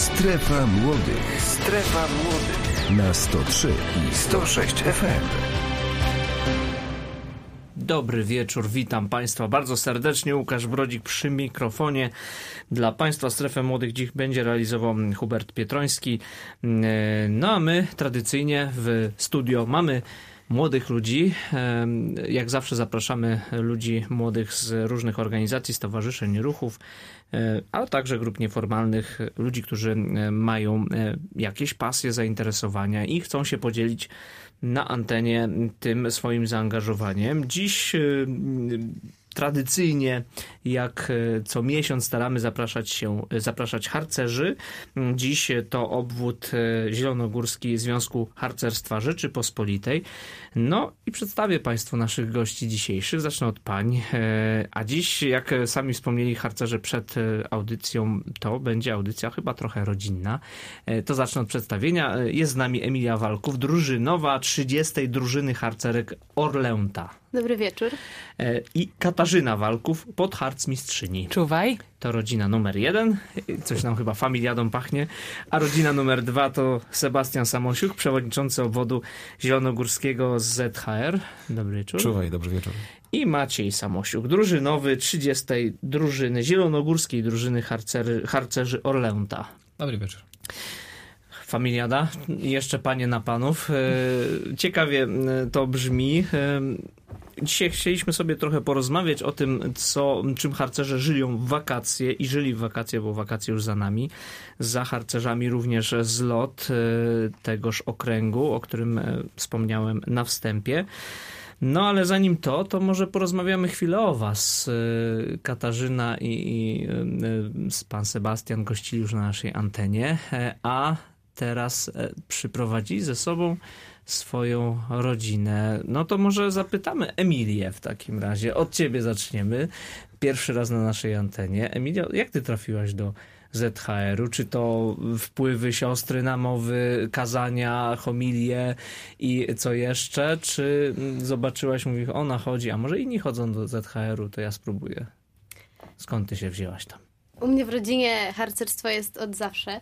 Strefa Młodych. Strefa Młodych. Na 103 i 106 FM. Dobry wieczór, witam Państwa bardzo serdecznie. Łukasz Brodzik przy mikrofonie. Dla Państwa Strefę Młodych dziś będzie realizował Hubert Pietroński. No a my tradycyjnie w studio mamy młodych ludzi. Jak zawsze zapraszamy ludzi młodych z różnych organizacji, stowarzyszeń, ruchów, ale także grup nieformalnych, ludzi, którzy mają jakieś pasje, zainteresowania i chcą się podzielić na antenie tym swoim zaangażowaniem. Dziś tradycyjnie, jak co miesiąc, staramy zapraszać harcerzy. Dziś to obwód zielonogórski Związku Harcerstwa Rzeczypospolitej. No i przedstawię Państwu naszych gości dzisiejszych. Zacznę od pań. A dziś, jak sami wspomnieli harcerze przed audycją, to będzie audycja chyba trochę rodzinna. To zacznę od przedstawienia. Jest z nami Emilia Walków, drużynowa 30. drużyny harcerek Orlęta. Dobry wieczór. I Katarzyna Walków, podharcmistrzyni. Czuwaj. To rodzina numer 1. Coś nam chyba familiadą pachnie. A rodzina numer 2 to Sebastian Samosiuk, przewodniczący obwodu zielonogórskiego z ZHR. Dobry wieczór. Czuwaj, dobry wieczór. I Maciej Samosiuk, drużynowy 30. drużyny zielonogórskiej drużyny harcerzy Orlęta. Dobry wieczór. Familiada. Jeszcze panie na panów. Ciekawie to brzmi. Dzisiaj chcieliśmy sobie trochę porozmawiać o tym, czym harcerze żyją w wakacje i żyli w wakacje, bo wakacje już za nami. Za harcerzami również zlot tegoż okręgu, o którym wspomniałem na wstępie. No ale zanim to może porozmawiamy chwilę o was. Katarzyna i pan Sebastian gościli już na naszej antenie, a teraz przyprowadzili ze sobą swoją rodzinę. No to może zapytamy Emilię w takim razie. Od ciebie zaczniemy. Pierwszy raz na naszej antenie. Emilio, jak ty trafiłaś do ZHR-u? Czy to wpływy siostry, namowy, kazania, homilie i co jeszcze? Czy zobaczyłaś, mówisz, ona chodzi, a może inni chodzą do ZHR-u, to ja spróbuję. Skąd ty się wzięłaś tam? U mnie w rodzinie harcerstwo jest od zawsze.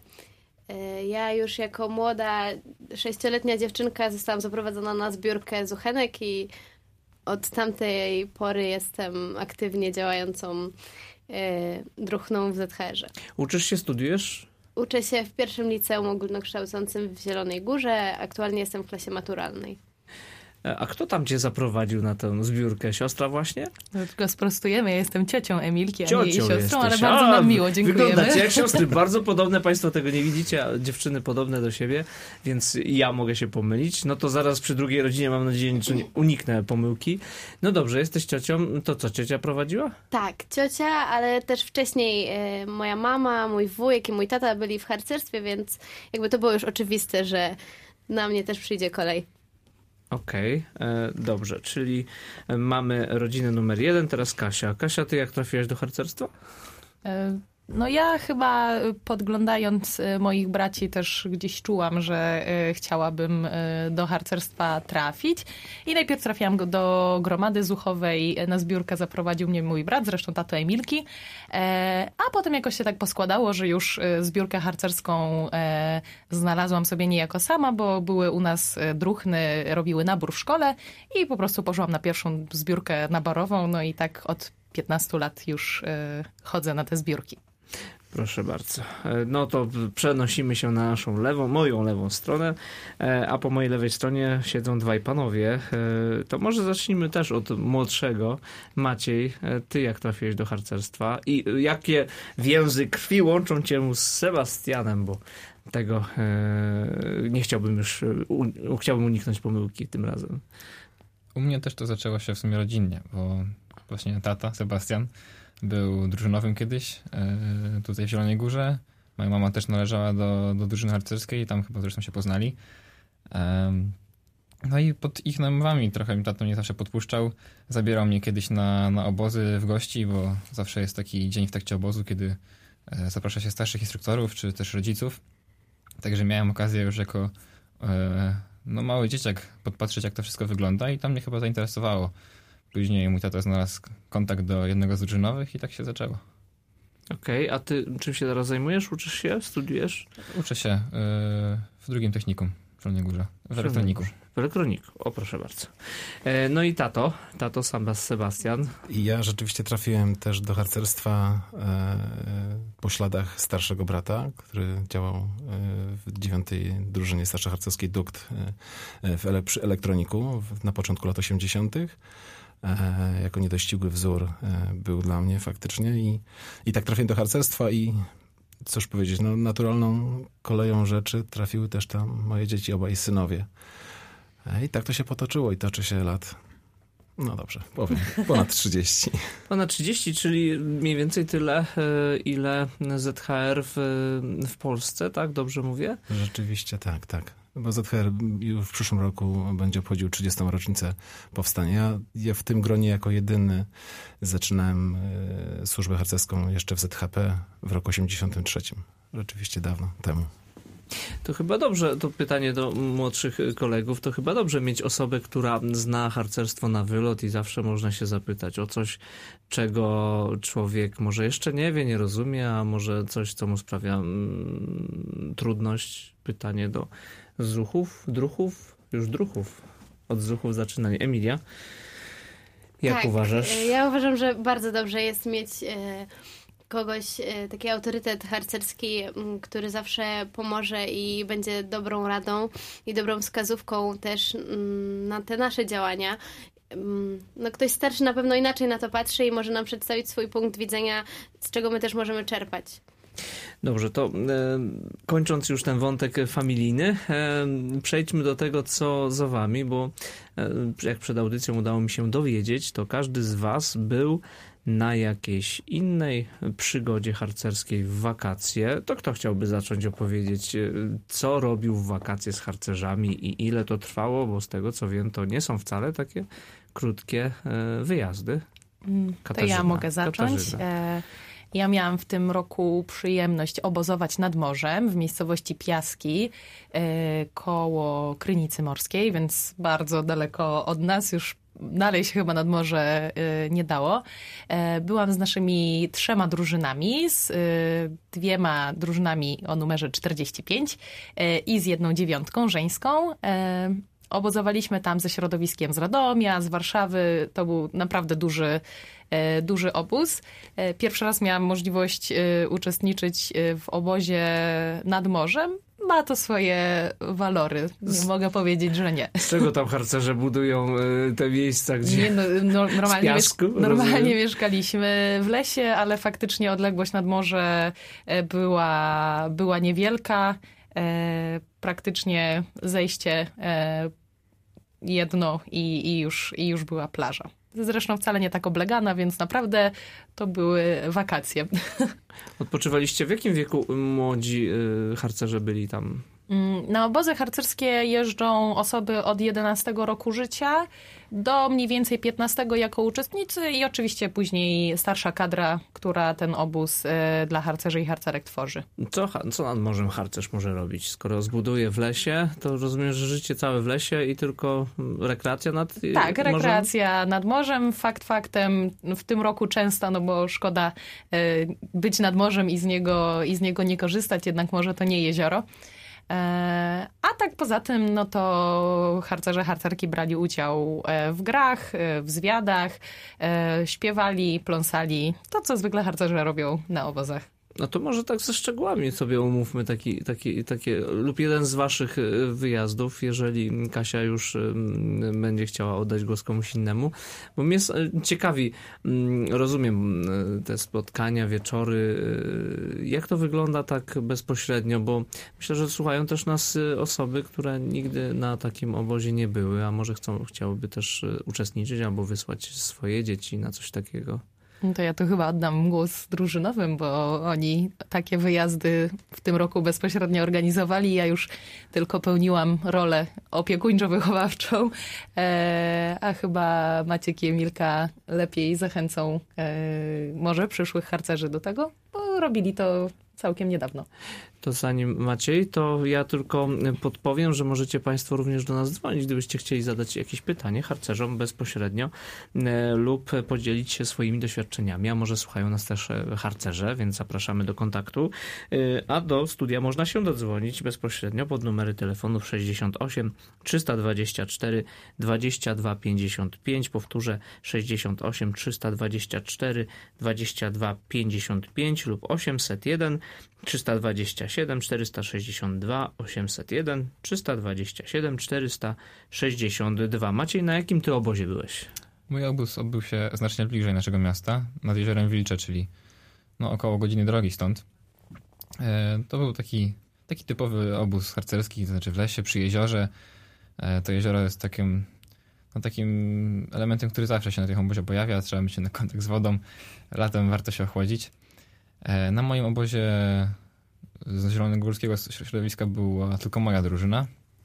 Ja już jako młoda 6-letnia dziewczynka zostałam zaprowadzona na zbiórkę zuchenek i od tamtej pory jestem aktywnie działającą druhną w ZHR-ze. Uczysz się, studiujesz? Uczę się w pierwszym liceum ogólnokształcącym w Zielonej Górze. Aktualnie jestem w klasie maturalnej. A kto tam cię zaprowadził na tę zbiórkę? Siostra właśnie? No, tylko sprostujemy, ja jestem ciocią Emilki, Ciocią a nie jej siostrą, jesteś. ale bardzo nam miło, dziękujemy. Wyglądacie jak siostry, bardzo podobne, Państwo tego nie widzicie, a dziewczyny podobne do siebie, więc ja mogę się pomylić. No to zaraz przy drugiej rodzinie, mam nadzieję, że nie uniknę pomyłki. No dobrze, jesteś ciocią, to co, ciocia prowadziła? Tak, ciocia, ale też wcześniej moja mama, mój wujek i mój tata byli w harcerstwie, więc jakby to było już oczywiste, że na mnie też przyjdzie kolej. Okej, dobrze, czyli mamy rodzinę numer 1, teraz Kasia. Kasia, ty jak trafiłaś do harcerstwa? No ja chyba podglądając moich braci też gdzieś czułam, że chciałabym do harcerstwa trafić. I najpierw trafiłam do gromady zuchowej. Na zbiórkę zaprowadził mnie mój brat, zresztą tato Emilki. A potem jakoś się tak poskładało, że już zbiórkę harcerską znalazłam sobie niejako sama, bo były u nas druhny, robiły nabór w szkole i po prostu poszłam na pierwszą zbiórkę naborową. No i tak od 15 lat już chodzę na te zbiórki. Proszę bardzo. No to przenosimy się na naszą moją lewą stronę, a po mojej lewej stronie siedzą dwaj panowie. To może zacznijmy też od młodszego. Maciej, ty jak trafiłeś do harcerstwa i jakie więzy krwi łączą cię z Sebastianem, bo tego nie chciałbym chciałbym uniknąć pomyłki tym razem. U mnie też to zaczęło się w sumie rodzinnie, bo właśnie tata, Sebastian, był drużynowym kiedyś tutaj w Zielonej Górze. Moja mama też należała do drużyny harcerskiej i tam chyba zresztą się poznali. No i pod ich namowami trochę mi tato mnie zawsze podpuszczał. Zabierał mnie kiedyś na obozy w gości, bo zawsze jest taki dzień w trakcie obozu, kiedy zaprasza się starszych instruktorów czy też rodziców. Także miałem okazję już jako mały dzieciak podpatrzeć, jak to wszystko wygląda i to mnie chyba zainteresowało. Później mój tata znalazł kontakt do jednego z drużynowych i tak się zaczęło. Okej, a ty czym się teraz zajmujesz? Uczysz się? Studiujesz? Uczę się w drugim technikum w Zielonej Górze, w elektroniku. W elektroniku, o proszę bardzo. No i tato Sebastian. I ja rzeczywiście trafiłem też do harcerstwa po śladach starszego brata, który działał w 9. drużynie starszoharcerskiej DUKT przy elektroniku na początku lat 80. Jako niedościgły wzór był dla mnie faktycznie i tak trafiłem do harcerstwa i cóż powiedzieć, no naturalną koleją rzeczy trafiły też tam moje dzieci, obaj synowie. I tak to się potoczyło i toczy się lat, no dobrze, powiem, ponad 30. Ponad 30, czyli mniej więcej tyle, ile ZHR w Polsce, tak? Dobrze mówię? Rzeczywiście tak. Bo ZHR już w przyszłym roku będzie obchodził 30. rocznicę powstania. Ja w tym gronie jako jedyny zaczynałem służbę harcerską jeszcze w ZHP w roku 83. Rzeczywiście dawno temu. To chyba dobrze, to pytanie do młodszych kolegów, to chyba dobrze mieć osobę, która zna harcerstwo na wylot i zawsze można się zapytać o coś, czego człowiek może jeszcze nie wie, nie rozumie, a może coś, co mu sprawia trudność. Pytanie do druhów. Od zruchów zaczynanie. Emilia, jak uważasz? Ja uważam, że bardzo dobrze jest mieć kogoś, taki autorytet harcerski, który zawsze pomoże i będzie dobrą radą i dobrą wskazówką też na te nasze działania. No, ktoś starszy na pewno inaczej na to patrzy i może nam przedstawić swój punkt widzenia, z czego my też możemy czerpać. Dobrze, to kończąc już ten wątek familijny, przejdźmy do tego, co za wami, bo jak przed audycją udało mi się dowiedzieć, to każdy z was był na jakiejś innej przygodzie harcerskiej w wakacje. To kto chciałby zacząć opowiedzieć, co robił w wakacje z harcerzami i ile to trwało, bo z tego co wiem, to nie są wcale takie krótkie wyjazdy. Katarzyna, to ja mogę zacząć. Ja miałam w tym roku przyjemność obozować nad morzem w miejscowości Piaski koło Krynicy Morskiej, więc bardzo daleko od nas, już dalej się chyba nad morze nie dało. Byłam z naszymi 3 drużynami, z 2 drużynami o numerze 45 i z 1 dziewiątką żeńską. Obozowaliśmy tam ze środowiskiem z Radomia, z Warszawy. To był naprawdę duży obóz. Pierwszy raz miałam możliwość uczestniczyć w obozie nad morzem. Ma to swoje walory. Nie mogę powiedzieć, że nie. Z czego tam harcerze budują te miejsca, gdzie normalnie mieszkaliśmy w lesie, ale faktycznie odległość nad morze była niewielka. Praktycznie zejście jedno i już była plaża. Zresztą wcale nie tak oblegana, więc naprawdę to były wakacje. Odpoczywaliście? W jakim wieku młodzi harcerze byli tam? Na obozy harcerskie jeżdżą osoby od 11 roku życia do mniej więcej 15 jako uczestnicy i oczywiście później starsza kadra, która ten obóz dla harcerzy i harcerek tworzy. Co nad morzem harcerz może robić? Skoro zbuduje w lesie, to rozumiem, że życie całe w lesie i tylko rekreacja nad morzem? Tak, rekreacja nad morzem. Faktem w tym roku często, no bo szkoda być nad morzem i z niego nie korzystać, jednak morze to nie jezioro. A tak poza tym, no to harcerze, harcerki brali udział w grach, w zwiadach, śpiewali, pląsali. To, co zwykle harcerze robią na obozach. No to może tak ze szczegółami sobie umówmy takie lub jeden z waszych wyjazdów, jeżeli Kasia już będzie chciała oddać głos komuś innemu. Bo mnie ciekawi, rozumiem te spotkania, wieczory, jak to wygląda tak bezpośrednio, bo myślę, że słuchają też nas osoby, które nigdy na takim obozie nie były, a może chciałyby też uczestniczyć albo wysłać swoje dzieci na coś takiego. No to ja tu chyba oddam głos drużynowym, bo oni takie wyjazdy w tym roku bezpośrednio organizowali. Ja już tylko pełniłam rolę opiekuńczo-wychowawczą, a chyba Maciek i Emilka lepiej zachęcą może przyszłych harcerzy do tego, bo robili to całkiem niedawno. To zanim Maciej, to ja tylko podpowiem, że możecie Państwo również do nas dzwonić, gdybyście chcieli zadać jakieś pytanie harcerzom bezpośrednio lub podzielić się swoimi doświadczeniami, a może słuchają nas też harcerze, więc zapraszamy do kontaktu. A do studia można się dodzwonić bezpośrednio pod numery telefonów 68 324 22 55, powtórzę 68 324 22 55 lub 801 327 462 801 327 462. Maciej, na jakim ty obozie byłeś? Mój obóz odbył się znacznie bliżej naszego miasta, nad jeziorem Wilcze, czyli około godziny drogi stąd. To był taki typowy obóz harcerski, to znaczy w lesie, przy jeziorze. To jezioro jest takim elementem, który zawsze się na tym obozie pojawia. Trzeba mieć na kontakt z wodą. Latem warto się ochłodzić. Na moim obozie z zielonogórskiego środowiska była tylko moja drużyna.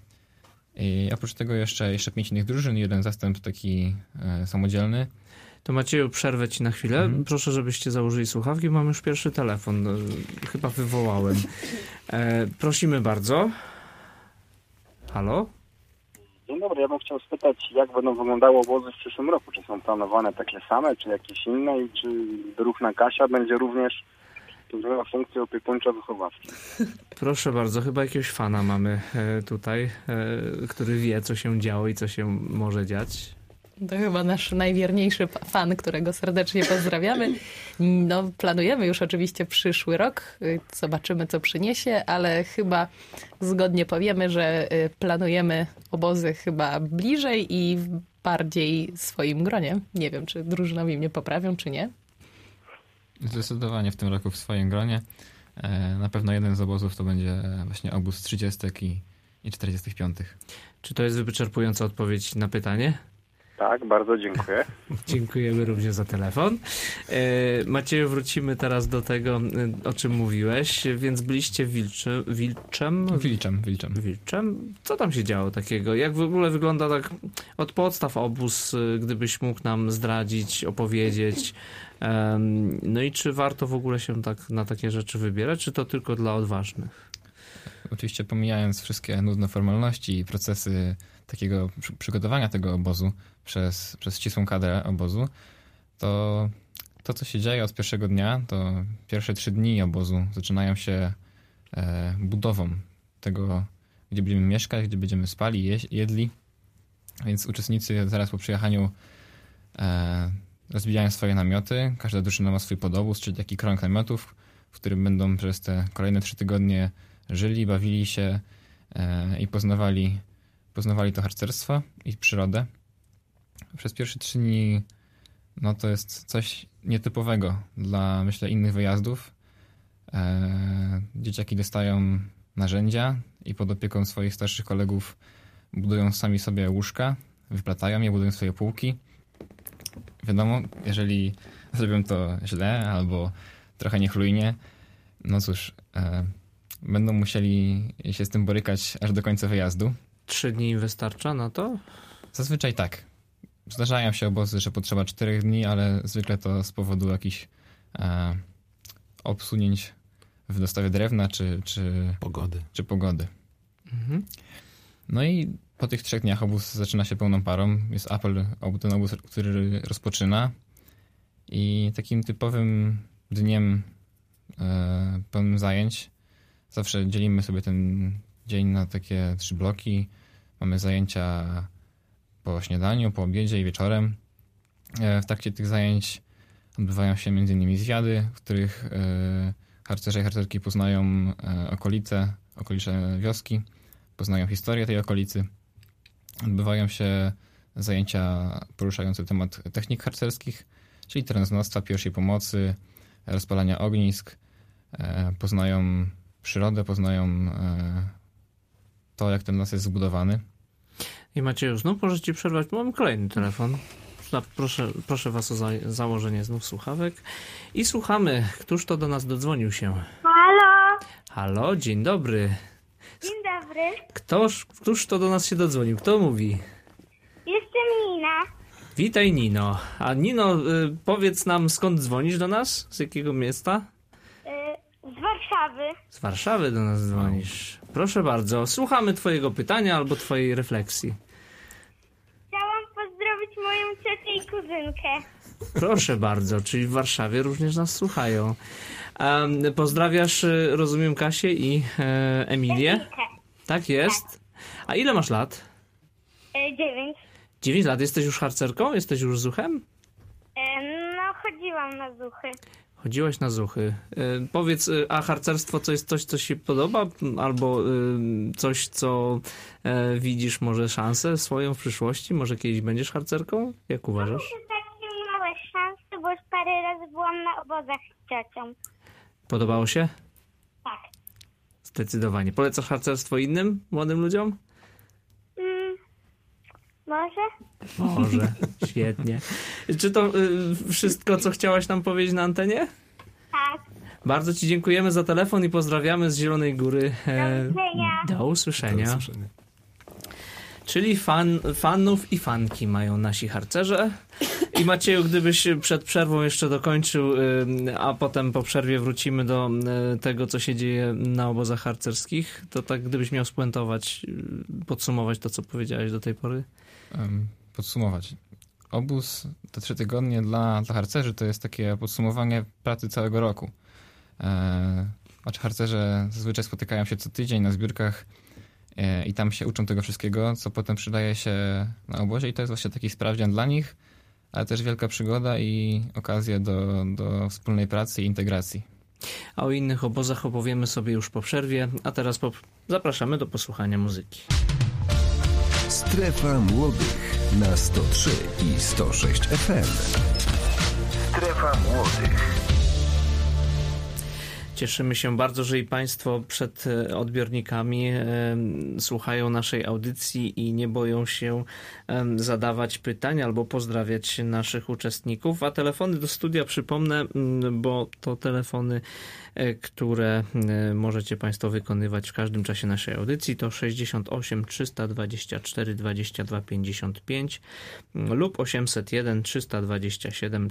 I oprócz tego jeszcze 5 innych drużyn, jeden zastęp taki samodzielny. To Macieju, przerwę ci na chwilę. Proszę, żebyście założyli słuchawki, mam już pierwszy telefon. Chyba wywołałem. Prosimy bardzo. Halo? Dzień dobry, ja bym chciał spytać, jak będą wyglądały obozy w przyszłym roku? Czy są planowane takie same, czy jakieś inne? I czy druhna Kasia będzie również pełniła funkcję opiekuńczo-wychowawczą? Proszę bardzo, chyba jakiegoś fana mamy tutaj, który wie, co się działo i co się może dziać. To chyba nasz najwierniejszy fan, którego serdecznie pozdrawiamy. No, planujemy już oczywiście przyszły rok. Zobaczymy, co przyniesie, ale chyba zgodnie powiemy, że planujemy obozy chyba bliżej i w bardziej swoim gronie. Nie wiem, czy drużynowi mnie poprawią, czy nie. Zdecydowanie w tym roku w swoim gronie. Na pewno jeden z obozów to będzie właśnie obóz 30 i 45. Czy to jest wyczerpująca odpowiedź na pytanie? Tak, bardzo dziękuję. Dziękujemy również za telefon. Macieju, wrócimy teraz do tego, o czym mówiłeś, więc byliście Wilczem. Co tam się działo takiego? Jak w ogóle wygląda tak od podstaw obóz, gdybyś mógł nam zdradzić, opowiedzieć? No i czy warto w ogóle się tak na takie rzeczy wybierać, czy to tylko dla odważnych? Oczywiście pomijając wszystkie nudne formalności i procesy takiego przygotowania tego obozu przez ścisłą kadrę obozu, to co się dzieje od pierwszego dnia, to pierwsze 3 dni obozu zaczynają się budową tego, gdzie będziemy mieszkać, gdzie będziemy spali, jedli. Więc uczestnicy zaraz po przyjechaniu rozbijają swoje namioty. Każda drużyna ma swój podobóz, czyli taki krąg namiotów, w którym będą przez te kolejne 3 tygodnie żyli, bawili się i poznawali to harcerstwo i przyrodę. Przez pierwsze 3 dni to jest coś nietypowego dla, myślę, innych wyjazdów. Dzieciaki dostają narzędzia i pod opieką swoich starszych kolegów budują sami sobie łóżka, wyplatają je, budują swoje półki. Wiadomo, jeżeli zrobią to źle albo trochę niechlujnie, no cóż, będą musieli się z tym borykać aż do końca wyjazdu. 3 dni wystarcza na to? Zazwyczaj tak. Zdarzają się obozy, że potrzeba 4 dni, ale zwykle to z powodu jakichś obsunięć w dostawie drewna czy pogody. Mhm. No i po tych 3 dniach obóz zaczyna się pełną parą. Jest apel, ten obóz, który rozpoczyna. I takim typowym dniem pełnym zajęć zawsze dzielimy sobie ten dzień na takie 3 bloki. Mamy zajęcia po śniadaniu, po obiedzie i wieczorem. W trakcie tych zajęć odbywają się m.in. zwiady, w których harcerze i harcerki poznają okolicze wioski, poznają historię tej okolicy. Odbywają się zajęcia poruszające temat technik harcerskich, czyli terenznawstwa, pierwszej pomocy, rozpalania ognisk. Poznają przyrodę, poznają to, jak ten las jest zbudowany. I Macieju, znów możecie ci przerwać, bo mam kolejny telefon. Proszę was o założenie znów słuchawek. I słuchamy. Któż to do nas dodzwonił się? Halo! Halo, dzień dobry. Dzień dobry. Któż to do nas się dodzwonił? Kto mówi? Jestem Nina. Witaj, Nino. A Nino, powiedz nam, skąd dzwonisz do nas? Z jakiego miasta? Z Warszawy. Z Warszawy do nas dzwonisz. Proszę bardzo, słuchamy twojego pytania albo twojej refleksji. Chciałam pozdrowić moją ciocię i kuzynkę. Proszę bardzo, czyli w Warszawie również nas słuchają. Pozdrawiasz, rozumiem, Kasię i Emilię? Tak jest. A ile masz lat? 9. 9 lat. Jesteś już harcerką? Jesteś już zuchem? No, chodziłam na zuchy. Chodziłaś na zuchy. Powiedz, a harcerstwo to jest coś, co się podoba? Albo coś, co widzisz może szansę swoją w przyszłości? Może kiedyś będziesz harcerką? Jak uważasz? Takie małe szanse, bo już parę razy byłam na obozach z ciocią. Podobało się? Tak. Zdecydowanie. Polecasz harcerstwo innym młodym ludziom? Może? Może. Świetnie. Czy to wszystko, co chciałaś nam powiedzieć na antenie? Tak. Bardzo ci dziękujemy za telefon i pozdrawiamy z Zielonej Góry. Do usłyszenia. Do usłyszenia. Czyli fanów i fanki mają nasi harcerze. I Macieju, gdybyś przed przerwą jeszcze dokończył, a potem po przerwie wrócimy do tego, co się dzieje na obozach harcerskich, to tak gdybyś miał spuentować, podsumować to, co powiedziałeś do tej pory. Podsumować. Obóz, te 3 tygodnie dla harcerzy to jest takie podsumowanie pracy całego roku. Znaczy harcerze zazwyczaj spotykają się co tydzień na zbiórkach i tam się uczą tego wszystkiego, co potem przydaje się na obozie i to jest właśnie taki sprawdzian dla nich, ale też wielka przygoda i okazja do wspólnej pracy i integracji. A o innych obozach opowiemy sobie już po przerwie, a teraz zapraszamy do posłuchania muzyki. Strefa Młodych na 103 i 106 FM. Strefa Młodych. Cieszymy się bardzo, że i Państwo przed odbiornikami słuchają naszej audycji i nie boją się zadawać pytań albo pozdrawiać naszych uczestników. A telefony do studia, przypomnę, bo to telefony, które możecie Państwo wykonywać w każdym czasie naszej audycji, to 68 324 22 55 lub 801 327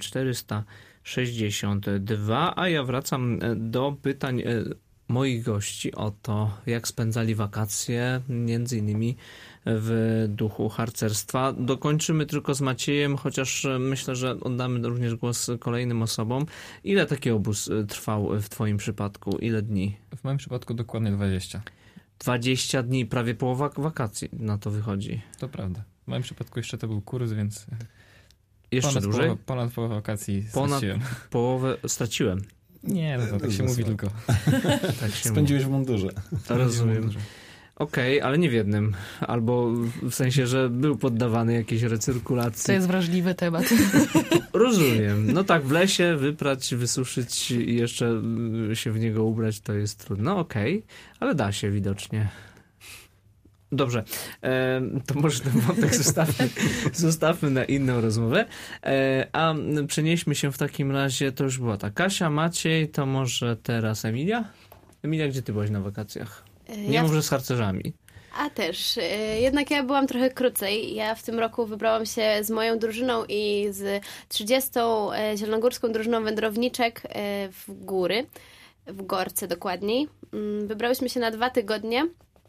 462, a ja wracam do pytań moich gości o to, jak spędzali wakacje, między innymi w duchu harcerstwa. Dokończymy tylko z Maciejem, chociaż myślę, że oddamy również głos kolejnym osobom. Ile taki obóz trwał w twoim przypadku? Ile dni? W moim przypadku dokładnie 20. 20 dni, prawie połowa wakacji na to wychodzi. To prawda. W moim przypadku jeszcze to był kurs, więc jeszcze dłużej? Ponad połowę wakacji straciłem. Ponad połowę straciłem. Nie, no to tak się mówi tylko. Tak się spędziłeś w mundurze. Rozumiem. Okej, ale nie w jednym. Albo w sensie, że był poddawany jakiejś recyrkulacji. To jest wrażliwy temat. Rozumiem. No tak, w lesie wyprać, wysuszyć i jeszcze się w niego ubrać, to jest trudno. Okej, ale da się widocznie. Dobrze, to może ten wątek zostawmy na inną rozmowę, a przenieśmy się w takim razie, to już była ta Kasia, Maciej, to może teraz Emilia? Emilia, gdzie ty byłaś na wakacjach? Nie może z harcerzami. A też. Jednak ja byłam trochę krócej. Ja w tym roku wybrałam się z moją drużyną i z 30. zielonogórską drużyną wędrowniczek w góry, w Gorce dokładniej. Wybrałyśmy się na 2 tygodnie.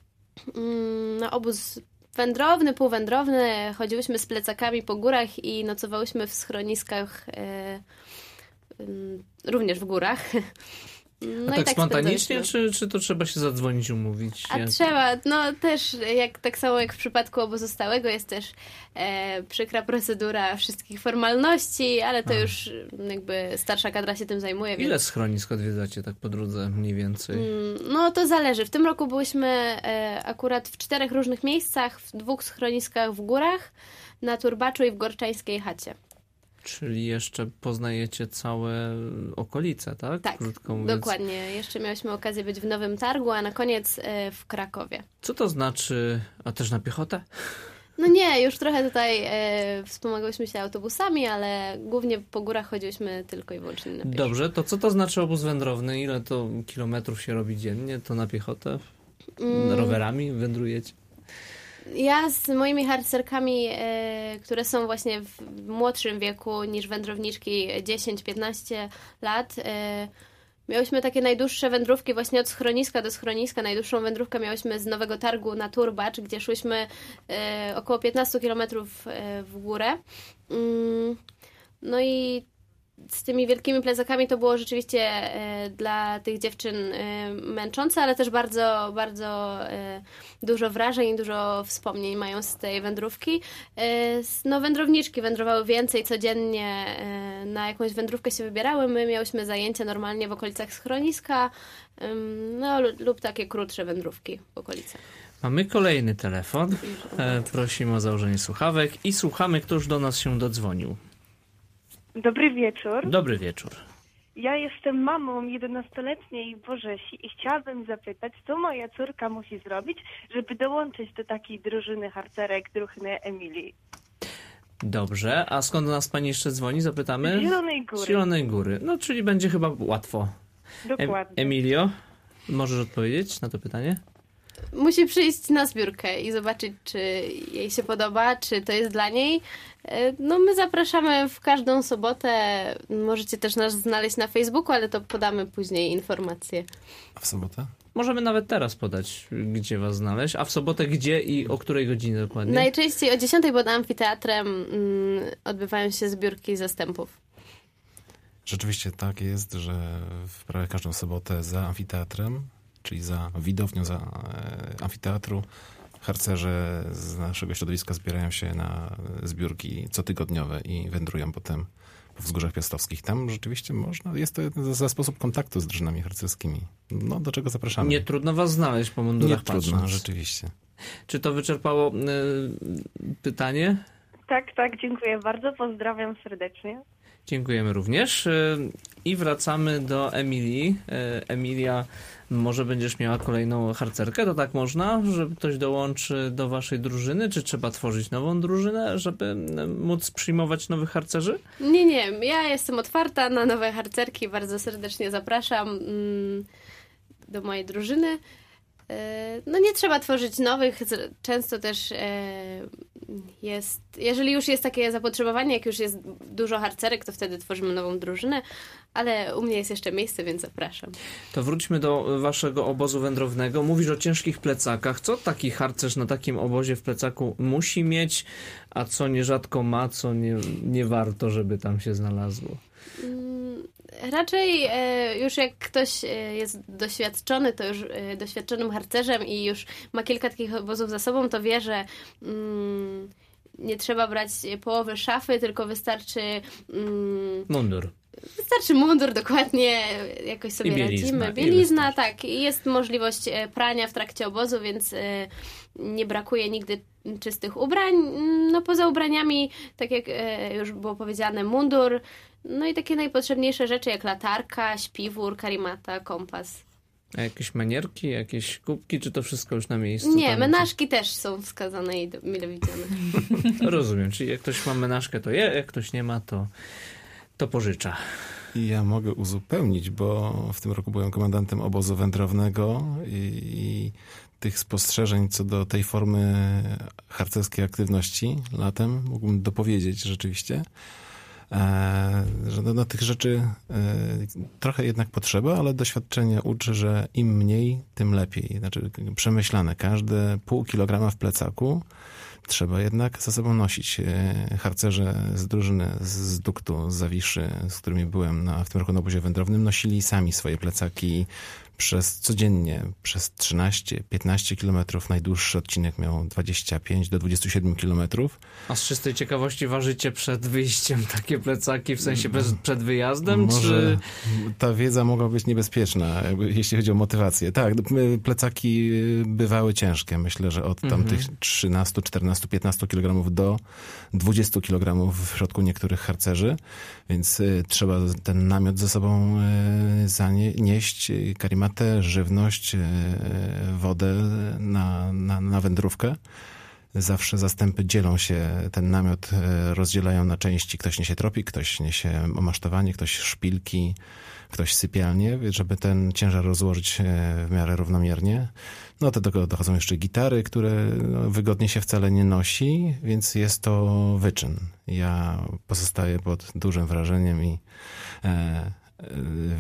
Na obóz wędrowny, półwędrowny. Chodziłyśmy z plecakami po górach i nocowałyśmy w schroniskach również w górach. No a tak spontanicznie, czy to trzeba się zadzwonić, umówić? Trzeba, no też tak samo jak w przypadku obozu stałego jest też przykra procedura wszystkich formalności, ale to już jakby starsza kadra się tym zajmuje. Ile więc... schronisk odwiedzacie tak po drodze mniej więcej? No to zależy. W tym roku byłyśmy akurat w 4 różnych miejscach, w 2 schroniskach w górach, na Turbaczu i w Gorczańskiej chacie. Czyli jeszcze poznajecie całe okolice, tak? Tak, dokładnie. Jeszcze miałyśmy okazję być w Nowym Targu, a na koniec w Krakowie. Co to znaczy? A też na piechotę? No nie, już trochę tutaj wspomagałyśmy się autobusami, ale głównie po górach chodziłyśmy tylko i wyłącznie na piechotę. Dobrze, to co to znaczy obóz wędrowny? Ile to kilometrów się robi dziennie? To na piechotę? Rowerami wędrujecie? Ja z moimi harcerkami, które są właśnie w młodszym wieku niż wędrowniczki 10-15 lat, Miałyśmy takie najdłuższe wędrówki właśnie od schroniska do schroniska. Najdłuższą wędrówkę miałyśmy z Nowego Targu na Turbacz, gdzie szłyśmy około 15 kilometrów w górę. No i z tymi wielkimi plecakami to było rzeczywiście dla tych dziewczyn męczące, ale też bardzo, bardzo dużo wrażeń i dużo wspomnień mają z tej wędrówki. No, wędrowniczki wędrowały więcej codziennie, na jakąś wędrówkę się wybierały. My miałyśmy zajęcia normalnie w okolicach schroniska, no, lub takie krótsze wędrówki w okolicach. Mamy kolejny telefon. Prosimy o założenie słuchawek i słuchamy, kto już do nas się dodzwonił. Dobry wieczór. Dobry wieczór. Ja jestem mamą 11-letniej Borzesi i chciałabym zapytać, co moja córka musi zrobić, żeby dołączyć do takiej drużyny harcerek drużyny Emilii. Dobrze, a skąd do nas pani jeszcze dzwoni? Zapytamy? Z Zielonej Góry. Z Zielonej Góry. No, czyli będzie chyba łatwo. Dokładnie. Emilio, możesz odpowiedzieć na to pytanie? Musi przyjść na zbiórkę i zobaczyć, czy jej się podoba, czy to jest dla niej. No, my zapraszamy w każdą sobotę. Możecie też nas znaleźć na Facebooku, ale to podamy później informacje. A w sobotę? Możemy nawet teraz podać, gdzie was znaleźć. A w sobotę gdzie i o której godzinie dokładnie? Najczęściej o 10 pod amfiteatrem odbywają się zbiórki zastępów. Rzeczywiście tak jest, że w prawie każdą sobotę za amfiteatrem, czyli za widownią, za amfiteatru, harcerze z naszego środowiska zbierają się na zbiórki cotygodniowe i wędrują potem po wzgórzach piastowskich. Tam rzeczywiście można, jest to za sposób kontaktu z drużynami harcerskimi. No, do czego zapraszamy. Nie trudno was znaleźć po mundurach. Nie trudno, patrząc. rzeczywiście. Czy to wyczerpało pytanie? Tak, dziękuję bardzo. Pozdrawiam serdecznie. Dziękujemy również. I wracamy do Emilii. Emilia, może będziesz miała kolejną harcerkę? To tak można, że ktoś dołączy do waszej drużyny? Czy trzeba tworzyć nową drużynę, żeby móc przyjmować nowych harcerzy? Nie. Ja jestem otwarta na nowe harcerki. Bardzo serdecznie zapraszam do mojej drużyny. No nie trzeba tworzyć nowych. Często też jest, jeżeli już jest takie zapotrzebowanie, jak już jest dużo harcerek, to wtedy tworzymy nową drużynę, ale u mnie jest jeszcze miejsce, więc zapraszam. To wróćmy do waszego obozu wędrownego. Mówisz o ciężkich plecakach. Co taki harcerz na takim obozie w plecaku musi mieć, a co nierzadko ma, co nie warto, żeby tam się znalazło? Raczej już jak ktoś jest doświadczony, to już doświadczonym harcerzem i już ma kilka takich obozów za sobą, to wie, że nie trzeba brać połowy szafy, tylko wystarczy Mundur. Wystarczy mundur, dokładnie, jakoś sobie radzimy. Bielizna, tak. I jest możliwość prania w trakcie obozu, więc nie brakuje nigdy czystych ubrań. No poza ubraniami, tak jak już było powiedziane, mundur. No i takie najpotrzebniejsze rzeczy jak latarka, śpiwór, karimata, kompas. A jakieś manierki, jakieś kubki, czy to wszystko już na miejscu? Nie, menażki też są wskazane i mile widziane. Rozumiem, czyli jak ktoś ma menażkę, to je, jak ktoś nie ma, to pożycza. I ja mogę uzupełnić, bo w tym roku byłem komendantem obozu wędrownego i tych spostrzeżeń co do tej formy harcerskiej aktywności latem mógłbym dopowiedzieć rzeczywiście, że do tych rzeczy trochę jednak potrzeba, ale doświadczenie uczy, że im mniej, tym lepiej. Znaczy przemyślane. Każde pół kilograma w plecaku trzeba jednak ze sobą nosić. Harcerze z drużyny z Duktu, z Zawiszy, z którymi byłem w tym roku na obozie wędrownym, nosili sami swoje plecaki codziennie przez 13-15 kilometrów. Najdłuższy odcinek miał 25 do 27 kilometrów. A z czystej ciekawości ważycie przed wyjściem takie plecaki, w sensie przed wyjazdem? Może ta wiedza mogła być niebezpieczna, jeśli chodzi o motywację. Tak, plecaki bywały ciężkie. Myślę, że od tamtych 13, 14, 15 kg do 20 kg w przypadku niektórych harcerzy, więc trzeba ten namiot ze sobą zanieść, karimatę, żywność, wodę na wędrówkę. Zawsze zastępy dzielą się, ten namiot rozdzielają na części. Ktoś niesie tropik, ktoś niesie omasztowanie, ktoś szpilki, ktoś sypialnię, żeby ten ciężar rozłożyć w miarę równomiernie. No do tego dochodzą jeszcze gitary, które wygodnie się wcale nie nosi, więc jest to wyczyn. Ja pozostaję pod dużym wrażeniem i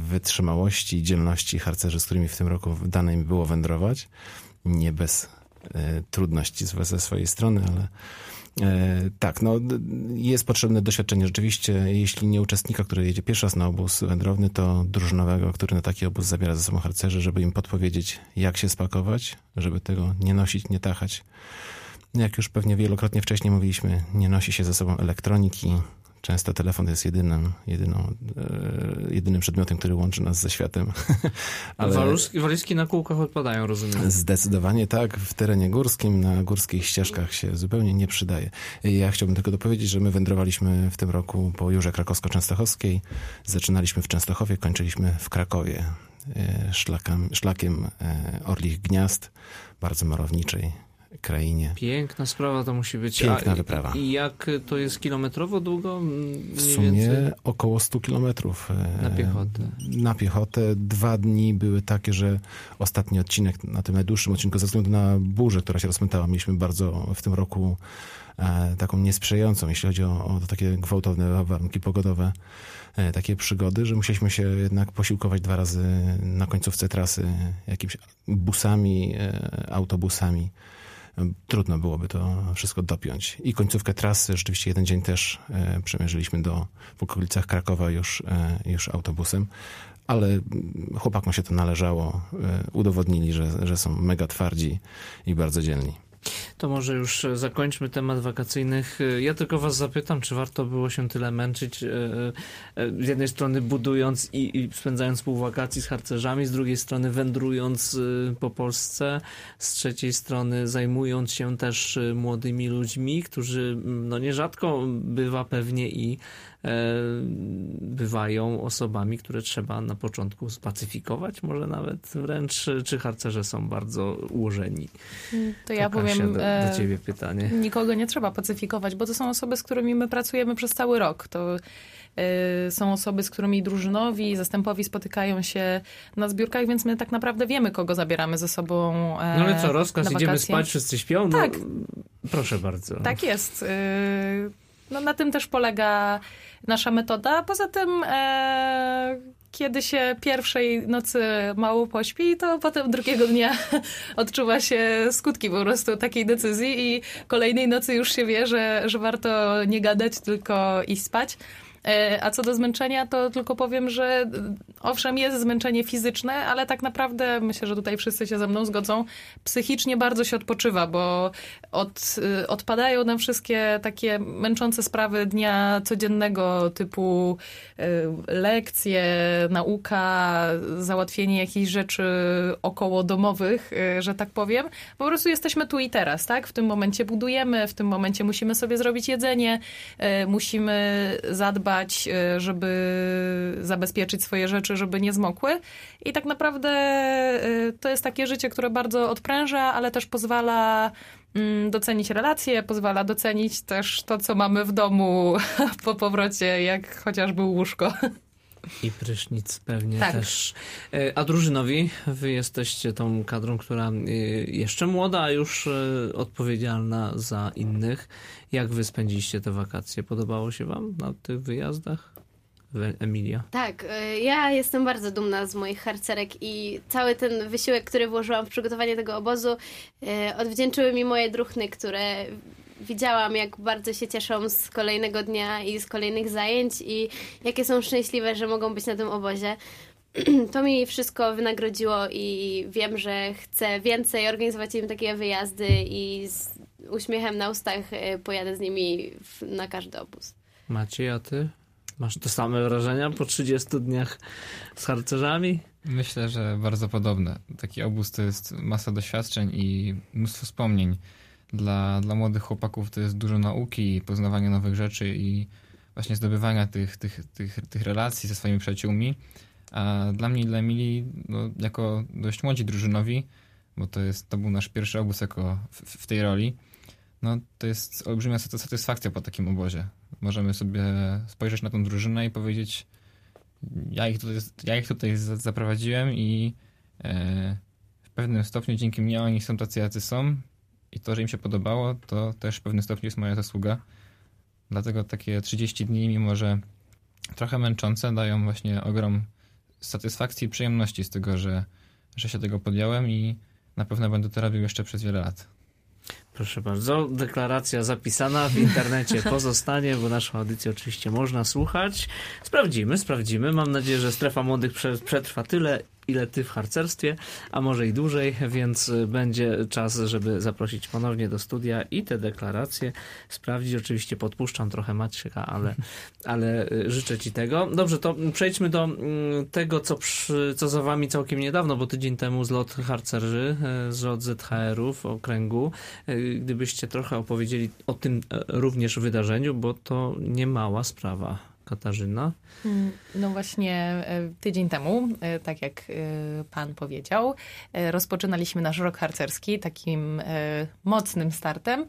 wytrzymałości i dzielności harcerzy, z którymi w tym roku dane mi było wędrować. Nie bez trudności ze swojej strony, ale tak, no jest potrzebne doświadczenie. Rzeczywiście, jeśli nie uczestnika, który jedzie pierwszy raz na obóz wędrowny, to drużynowego, który na taki obóz zabiera ze sobą harcerzy, żeby im podpowiedzieć, jak się spakować, żeby tego nie nosić, nie tachać. Jak już pewnie wielokrotnie wcześniej mówiliśmy, nie nosi się ze sobą elektroniki. Często telefon jest jedynym przedmiotem, który łączy nas ze światem. Ale walizki na kółkach odpadają, rozumiem. Zdecydowanie tak. W terenie górskim, na górskich ścieżkach się zupełnie nie przydaje. Ja chciałbym tylko dopowiedzieć, że my wędrowaliśmy w tym roku po Jurze Krakowsko-Częstochowskiej. Zaczynaliśmy w Częstochowie, kończyliśmy w Krakowie. Szlakiem Orlich Gniazd, bardzo malowniczej krainie. Piękna sprawa to musi być. Piękna wyprawa. I jak to jest kilometrowo długo? W sumie około 100 kilometrów. Na piechotę. Na piechotę. 2 dni były takie, że ostatni odcinek, na tym najdłuższym odcinku, ze względu na burzę, która się rozpętała, mieliśmy bardzo w tym roku taką niesprzyjającą, jeśli chodzi o takie gwałtowne warunki pogodowe, takie przygody, że musieliśmy się jednak posiłkować 2 razy na końcówce trasy jakimiś busami, autobusami. Trudno byłoby to wszystko dopiąć. I końcówkę trasy, rzeczywiście jeden dzień też przemierzyliśmy w okolicach Krakowa już autobusem, ale chłopakom się to należało. Udowodnili, że są mega twardzi i bardzo dzielni. To może już zakończmy temat wakacyjnych. Ja tylko was zapytam, czy warto było się tyle męczyć, z jednej strony budując i spędzając pół wakacji z harcerzami, z drugiej strony wędrując po Polsce, z trzeciej strony zajmując się też młodymi ludźmi, którzy no nierzadko bywa pewnie i bywają osobami, które trzeba na początku spacyfikować, może nawet wręcz, czy harcerze są bardzo ułożeni? To ja powiem do ciebie pytanie. Nikogo nie trzeba pacyfikować, bo to są osoby, z którymi my pracujemy przez cały rok. To są osoby, z którymi drużynowi, zastępowi spotykają się na zbiórkach, więc my tak naprawdę wiemy, kogo zabieramy ze sobą no ale co, rozkaz, idziemy spać, wszyscy śpią? No, tak. Proszę bardzo. Tak jest. No, na tym też polega nasza metoda. Poza tym, kiedy się pierwszej nocy mało pośpi, to potem drugiego dnia odczuwa się skutki po prostu takiej decyzji i kolejnej nocy już się wie, że warto nie gadać, tylko iść spać. A co do zmęczenia, to tylko powiem, że owszem, jest zmęczenie fizyczne, ale tak naprawdę, myślę, że tutaj wszyscy się ze mną zgodzą, psychicznie bardzo się odpoczywa, bo odpadają nam wszystkie takie męczące sprawy dnia codziennego, typu lekcje, nauka, załatwienie jakichś rzeczy okołodomowych, że tak powiem. Po prostu jesteśmy tu i teraz, tak? W tym momencie budujemy, w tym momencie musimy sobie zrobić jedzenie, musimy zadbać, żeby zabezpieczyć swoje rzeczy, żeby nie zmokły. I tak naprawdę to jest takie życie, które bardzo odpręża, ale też pozwala docenić relacje, pozwala docenić też to, co mamy w domu po powrocie, jak chociażby łóżko. I prysznic pewnie tak. też. A drużynowi, wy jesteście tą kadrą, która jeszcze młoda, a już odpowiedzialna za innych. Jak wy spędziliście te wakacje? Podobało się wam na tych wyjazdach? Emilia? Tak, ja jestem bardzo dumna z moich harcerek i cały ten wysiłek, który włożyłam w przygotowanie tego obozu, odwdzięczyły mi moje druchny, które widziałam, jak bardzo się cieszą z kolejnego dnia i z kolejnych zajęć i jakie są szczęśliwe, że mogą być na tym obozie. To mi wszystko wynagrodziło i wiem, że chcę więcej organizować im takie wyjazdy i z uśmiechem na ustach pojadę z nimi na każdy obóz. Maciej, a ty? Masz te same wrażenia po 30 dniach z harcerzami? Myślę, że bardzo podobne. Taki obóz to jest masa doświadczeń i mnóstwo wspomnień. Dla młodych chłopaków to jest dużo nauki, poznawania nowych rzeczy i właśnie zdobywania tych relacji ze swoimi przyjaciółmi. A dla mnie i dla Emilii, no, jako dość młodzi drużynowi, bo to był nasz pierwszy obóz jako w tej roli, no to jest olbrzymia satysfakcja po takim obozie. Możemy sobie spojrzeć na tą drużynę i powiedzieć, ja ich tutaj zaprowadziłem i w pewnym stopniu dzięki mnie oni są tacy, jacy są. I to, że im się podobało, to też w pewnym stopniu jest moja zasługa. Dlatego takie 30 dni, mimo że trochę męczące, dają właśnie ogrom satysfakcji i przyjemności z tego, że się tego podjąłem i na pewno będę to robił jeszcze przez wiele lat. Proszę bardzo, deklaracja zapisana w internecie pozostanie, bo naszą audycję oczywiście można słuchać. Sprawdzimy. Mam nadzieję, że Strefa Młodych przetrwa tyle, ile ty w harcerstwie, a może i dłużej, więc będzie czas, żeby zaprosić ponownie do studia i te deklaracje sprawdzić. Oczywiście podpuszczam trochę Macieka, ale życzę ci tego. Dobrze, to przejdźmy do tego, co za wami całkiem niedawno, bo tydzień temu zlot harcerzy, zlot ZHR-u w okręgu. Gdybyście trochę opowiedzieli o tym również wydarzeniu, bo to nie mała sprawa. Katarzyna? No właśnie tydzień temu, tak jak pan powiedział, rozpoczynaliśmy nasz rok harcerski takim mocnym startem.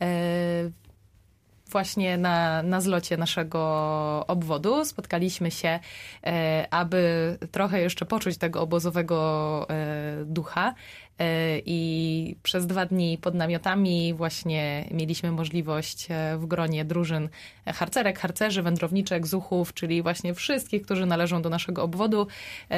Właśnie na zlocie naszego obwodu spotkaliśmy się, aby trochę jeszcze poczuć tego obozowego ducha. I przez 2 dni pod namiotami właśnie mieliśmy możliwość w gronie drużyn harcerek, harcerzy, wędrowniczek, zuchów, czyli właśnie wszystkich, którzy należą do naszego obwodu,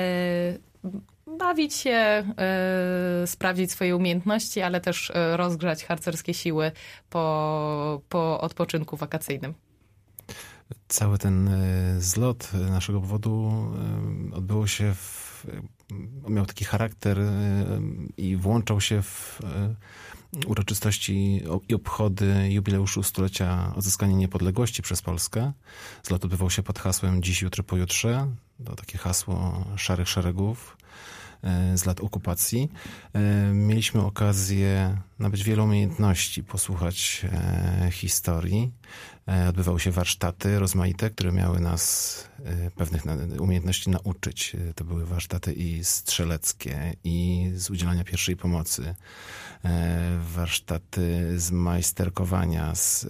bawić się, sprawdzić swoje umiejętności, ale też rozgrzać harcerskie siły po odpoczynku wakacyjnym. Cały ten zlot naszego obwodu odbyło się miał taki charakter i włączał się w uroczystości i obchody jubileuszu 100-lecia odzyskania niepodległości przez Polskę. Zlot odbywał się pod hasłem Dziś, jutro, pojutrze. To takie hasło szarych szeregów z lat okupacji. Mieliśmy okazję nabyć wiele umiejętności, posłuchać historii. Odbywały się warsztaty rozmaite, które miały nas pewnych umiejętności nauczyć. To były warsztaty i strzeleckie, i z udzielania pierwszej pomocy, warsztaty z majsterkowania, z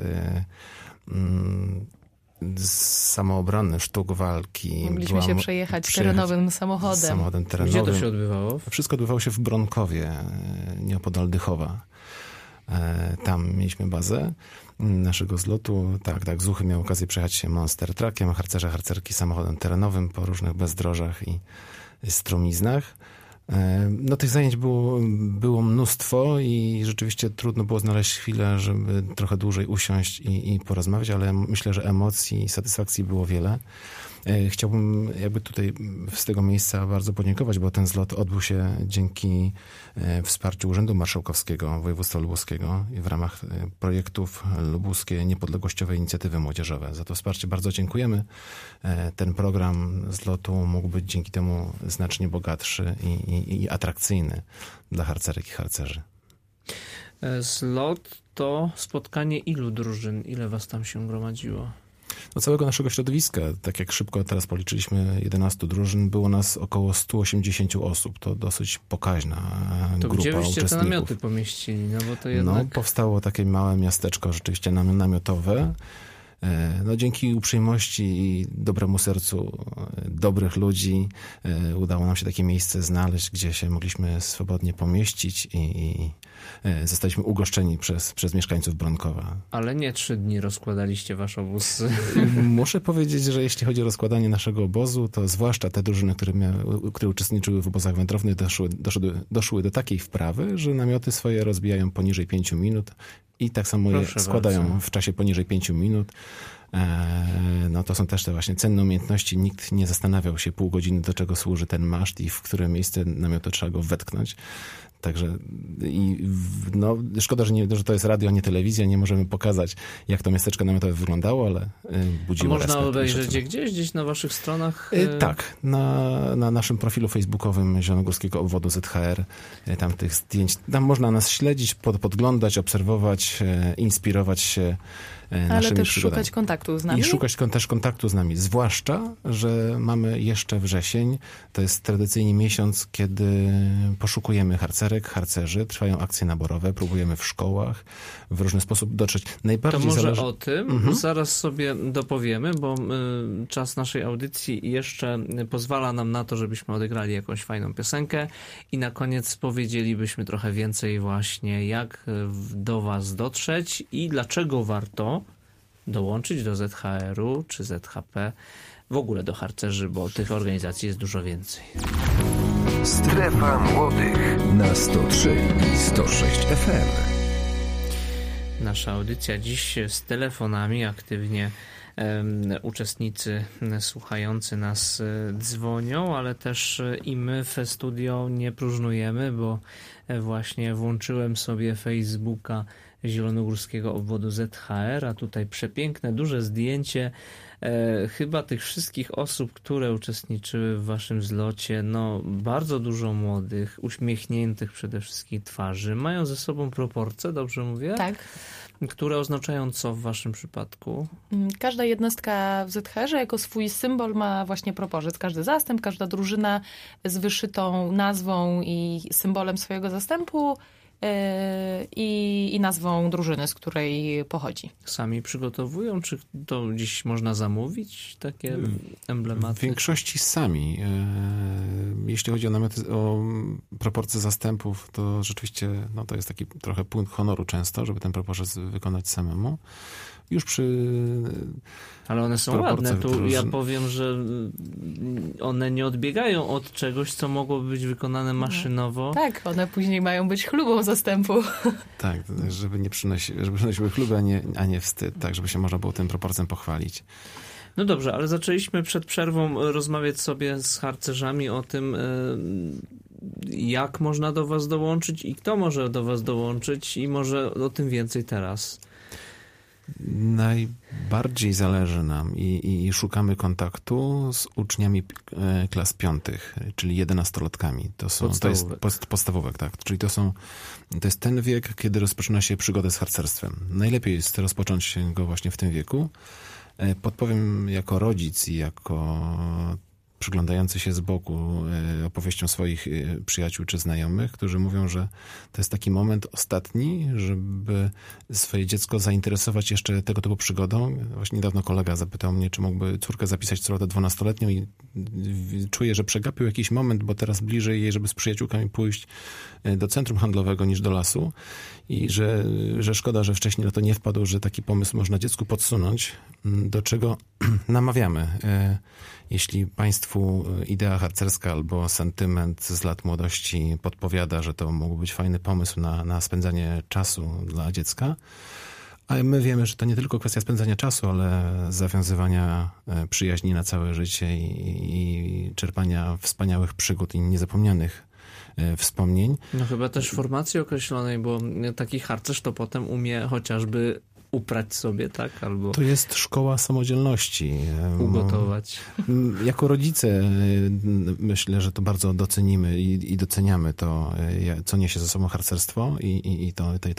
samoobrony, sztuk walki. Mogliśmy się przejechać terenowym samochodem. Gdzie to się odbywało? Wszystko odbywało się w Bronkowie, nieopodal Dychowa. Tam mieliśmy bazę naszego zlotu. Tak, Zuchy miał okazję przejechać się monster truckiem, harcerze, harcerki samochodem terenowym po różnych bezdrożach i strumiznach. No tych zajęć było mnóstwo i rzeczywiście trudno było znaleźć chwilę, żeby trochę dłużej usiąść i porozmawiać, ale myślę, że emocji i satysfakcji było wiele. Chciałbym jakby tutaj z tego miejsca bardzo podziękować, bo ten zlot odbył się dzięki wsparciu Urzędu Marszałkowskiego Województwa Lubuskiego i w ramach projektów Lubuskie Niepodległościowe Inicjatywy Młodzieżowe. Za to wsparcie bardzo dziękujemy. Ten program zlotu mógł być dzięki temu znacznie bogatszy i atrakcyjny dla harcerek i harcerzy. Zlot to spotkanie ilu drużyn? Ile was tam się gromadziło? Do całego naszego środowiska, tak jak szybko teraz policzyliśmy 11 drużyn, było nas około 180 osób. To dosyć pokaźna to grupa uczestników. To gdzie byście te namioty pomieścili? No bo to jednak... No, powstało takie małe miasteczko rzeczywiście namiotowe. No, dzięki uprzejmości i dobremu sercu dobrych ludzi udało nam się takie miejsce znaleźć, gdzie się mogliśmy swobodnie pomieścić i zostaliśmy ugoszczeni przez mieszkańców Bronkowa. Ale nie 3 dni rozkładaliście wasz obóz. Muszę powiedzieć, że jeśli chodzi o rozkładanie naszego obozu, to zwłaszcza te drużyny, które uczestniczyły w obozach wędrownych, doszły do takiej wprawy, że namioty swoje rozbijają poniżej 5 minut i tak samo je składają w czasie poniżej 5 minut. No to są też te właśnie cenne umiejętności. Nikt nie zastanawiał się pół godziny, do czego służy ten maszt i w które miejsce namiotu trzeba go wetknąć. Także no, szkoda, że to jest radio, a nie telewizja. Nie możemy pokazać, jak to miasteczko namiotowe wyglądało, ale budziło respekt. Można obejrzeć je gdzieś na waszych stronach? Tak, na naszym profilu facebookowym Zielonogórskiego Obwodu ZHR. Tam tych zdjęć, tam można nas śledzić, podglądać, obserwować, inspirować się ale też szukać kontaktu z nami. I szukać też kontaktu z nami. Zwłaszcza, że mamy jeszcze wrzesień. To jest tradycyjnie miesiąc, kiedy poszukujemy harcerek, harcerzy. Trwają akcje naborowe, próbujemy w szkołach w różny sposób dotrzeć. Najbardziej to może o tym zaraz sobie dopowiemy, bo czas naszej audycji jeszcze pozwala nam na to, żebyśmy odegrali jakąś fajną piosenkę i na koniec powiedzielibyśmy trochę więcej właśnie, jak do was dotrzeć i dlaczego warto dołączyć do ZHR-u czy ZHP w ogóle do harcerzy, bo tych organizacji jest dużo więcej. Strefa Młodych na 103 i 106 FM. Nasza audycja dziś z telefonami aktywnie uczestnicy słuchający nas dzwonią, ale też i my w studio nie próżnujemy, bo właśnie włączyłem sobie Facebooka Zielonogórskiego Obwodu ZHR, a tutaj przepiękne, duże zdjęcie chyba tych wszystkich osób, które uczestniczyły w waszym zlocie. No, bardzo dużo młodych, uśmiechniętych przede wszystkim twarzy. Mają ze sobą proporcje, dobrze mówię? Tak. Które oznaczają co w waszym przypadku? Każda jednostka w ZHR-ze jako swój symbol ma właśnie proporzec. Każdy zastęp, każda drużyna z wyszytą nazwą i symbolem swojego zastępu i nazwą drużyny, z której pochodzi. Sami przygotowują? Czy to gdzieś można zamówić? Takie emblematy? W większości sami. Jeśli chodzi o proporcje zastępów, to rzeczywiście to jest taki trochę punkt honoru często, żeby ten proporzec wykonać samemu. Już przy... Ale one są ładne. Tu ja powiem, że one nie odbiegają od czegoś, co mogłoby być wykonane maszynowo. Tak, one później mają być chlubą zastępu. Tak, żeby przynosiły chlubę, a nie wstyd, tak, żeby się można było tym proporcjem pochwalić. No dobrze, ale zaczęliśmy przed przerwą rozmawiać sobie z harcerzami o tym, jak można do was dołączyć i kto może do was dołączyć i może o tym więcej teraz. Najbardziej zależy nam i szukamy kontaktu z uczniami klas 5, czyli 11-latkami. To jest podstawówek, tak. Czyli to jest ten wiek, kiedy rozpoczyna się przygodę z harcerstwem. Najlepiej jest rozpocząć go właśnie w tym wieku. Podpowiem jako rodzic i jako przyglądający się z boku opowieściom swoich przyjaciół czy znajomych, którzy mówią, że to jest taki moment ostatni, żeby swoje dziecko zainteresować jeszcze tego typu przygodą. Właśnie niedawno kolega zapytał mnie, czy mógłby córkę zapisać co lata 12-letnią i czuję, że przegapił jakiś moment, bo teraz bliżej jej, żeby z przyjaciółkami pójść do centrum handlowego niż do lasu i że szkoda, że wcześniej na to nie wpadł, że taki pomysł można dziecku podsunąć, do czego namawiamy. Jeśli Państwu idea harcerska albo sentyment z lat młodości podpowiada, że to mógł być fajny pomysł na spędzanie czasu dla dziecka, a my wiemy, że to nie tylko kwestia spędzania czasu, ale zawiązywania przyjaźni na całe życie i czerpania wspaniałych przygód i niezapomnianych wspomnień. No chyba też formacji określonej, bo taki harcerz to potem umie chociażby uprać sobie, tak? Albo to jest szkoła samodzielności. Ugotować. Jako rodzice myślę, że to bardzo docenimy i doceniamy to, co niesie ze sobą harcerstwo i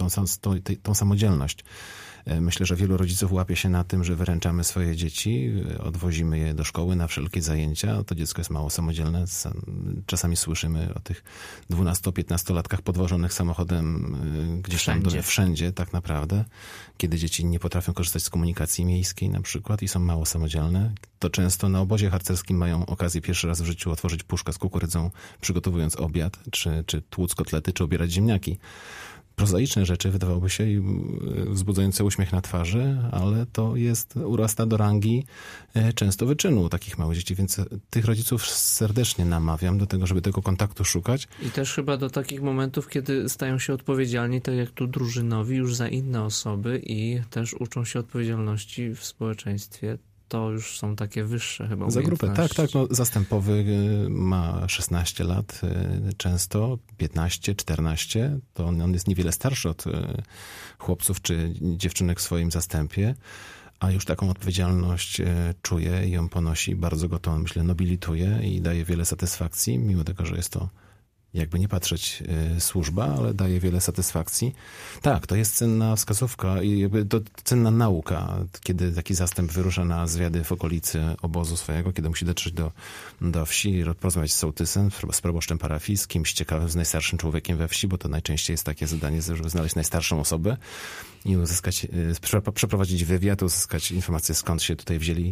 tą samodzielność. Myślę, że wielu rodziców łapie się na tym, że wyręczamy swoje dzieci, odwozimy je do szkoły na wszelkie zajęcia. To dziecko jest mało samodzielne. Czasami słyszymy o tych 12-15-latkach podwożonych samochodem gdzieś tam wszędzie tak naprawdę. Kiedy dzieci nie potrafią korzystać z komunikacji miejskiej na przykład i są mało samodzielne, to często na obozie harcerskim mają okazję pierwszy raz w życiu otworzyć puszkę z kukurydzą, przygotowując obiad, czy tłuc kotlety, czy obierać ziemniaki. Prozaiczne rzeczy, wydawałoby się, wzbudzające uśmiech na twarzy, ale to urasta do rangi często wyczynu takich małych dzieci, więc tych rodziców serdecznie namawiam do tego, żeby tego kontaktu szukać. I też chyba do takich momentów, kiedy stają się odpowiedzialni, tak jak tu drużynowi, już za inne osoby i też uczą się odpowiedzialności w społeczeństwie. To już są takie wyższe chyba za grupę, tak. No, zastępowy ma 16 lat często, 15, 14. To on jest niewiele starszy od chłopców czy dziewczynek w swoim zastępie, a już taką odpowiedzialność czuje i ją ponosi. Bardzo go to, myślę, nobilituje i daje wiele satysfakcji, mimo tego, że jest to jakby nie patrzeć służba, ale daje wiele satysfakcji. Tak, to jest cenna wskazówka i jakby to cenna nauka, kiedy taki zastęp wyrusza na zwiady w okolicy obozu swojego, kiedy musi dotrzeć do wsi, porozmawiać z sołtysem, z proboszczem parafii, z kimś ciekawym, z najstarszym człowiekiem we wsi, bo to najczęściej jest takie zadanie, żeby znaleźć najstarszą osobę i przeprowadzić wywiad, uzyskać informację, skąd się tutaj wzięli.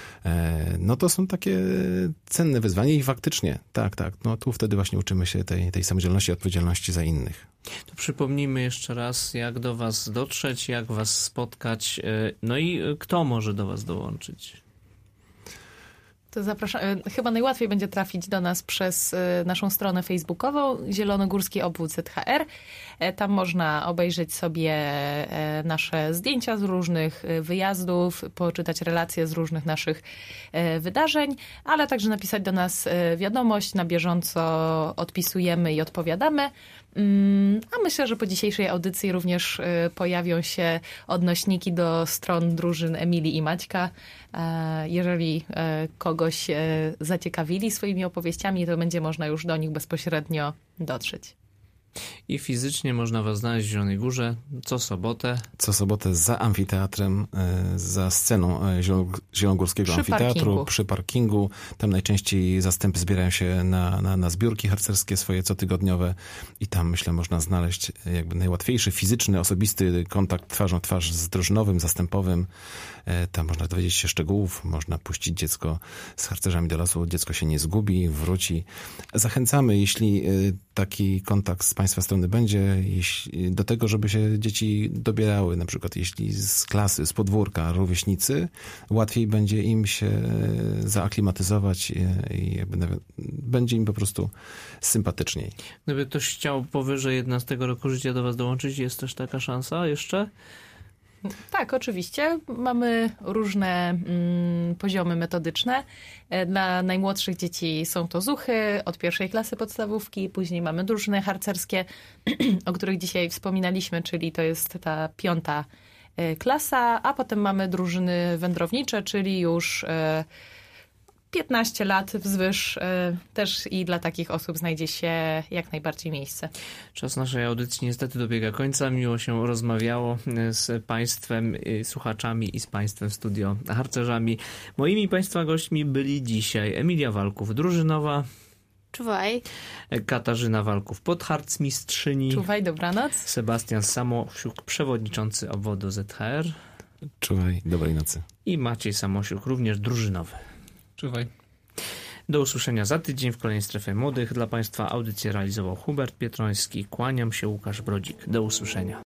No to są takie cenne wyzwania i faktycznie, tak, no tu wtedy właśnie uczymy się tej samodzielności i odpowiedzialności za innych. To przypomnijmy jeszcze raz, jak do was dotrzeć, jak was spotkać, no i kto może do was dołączyć? To zapraszam. Chyba najłatwiej będzie trafić do nas przez naszą stronę facebookową Zielonogórski Obwód ZHR. Tam można obejrzeć sobie nasze zdjęcia z różnych wyjazdów, poczytać relacje z różnych naszych wydarzeń, ale także napisać do nas wiadomość. Na bieżąco odpisujemy i odpowiadamy. A myślę, że po dzisiejszej audycji również pojawią się odnośniki do stron drużyn Emilii i Maćka. Jeżeli kogoś zaciekawili swoimi opowieściami, to będzie można już do nich bezpośrednio dotrzeć. I fizycznie można was znaleźć w Zielonej Górze co sobotę. Co sobotę za amfiteatrem, za sceną Zielonogórskiego Amfiteatru, przy parkingu. Tam najczęściej zastępy zbierają się na zbiórki harcerskie swoje cotygodniowe i tam, myślę, można znaleźć jakby najłatwiejszy, fizyczny, osobisty kontakt twarzą w twarz z drużynowym, zastępowym. Tam można dowiedzieć się szczegółów, można puścić dziecko z harcerzami do lasu, dziecko się nie zgubi, wróci. Zachęcamy, jeśli taki kontakt z Państwa strony będzie, do tego, żeby się dzieci dobierały, na przykład jeśli z klasy, z podwórka, rówieśnicy, łatwiej będzie im się zaaklimatyzować i jakby będzie im po prostu sympatyczniej. Gdyby ktoś chciał powyżej 11 roku życia do was dołączyć, jest też taka szansa jeszcze? Tak, oczywiście. Mamy różne poziomy metodyczne. Dla najmłodszych dzieci są to zuchy od 1. klasy podstawówki, później mamy drużyny harcerskie, o których dzisiaj wspominaliśmy, czyli to jest ta 5. klasa, a potem mamy drużyny wędrownicze, czyli już 15 lat wzwyż, też i dla takich osób znajdzie się jak najbardziej miejsce. Czas naszej audycji niestety dobiega końca. Miło się rozmawiało z Państwem, słuchaczami i z Państwem studio harcerzami. Moimi Państwa gośćmi byli dzisiaj Emilia Walków, drużynowa. Czuwaj. Katarzyna Walków, podharcmistrzyni. Czuwaj, dobranoc. Sebastian Samosiuk, przewodniczący obwodu ZHR. Czuwaj, dobrej nocy. I Maciej Samosiuk, również drużynowy. Czuwaj. Do usłyszenia za tydzień w kolejnej Strefie Młodych. Dla Państwa audycję realizował Hubert Pietroński. Kłaniam się, Łukasz Brodzik. Do usłyszenia.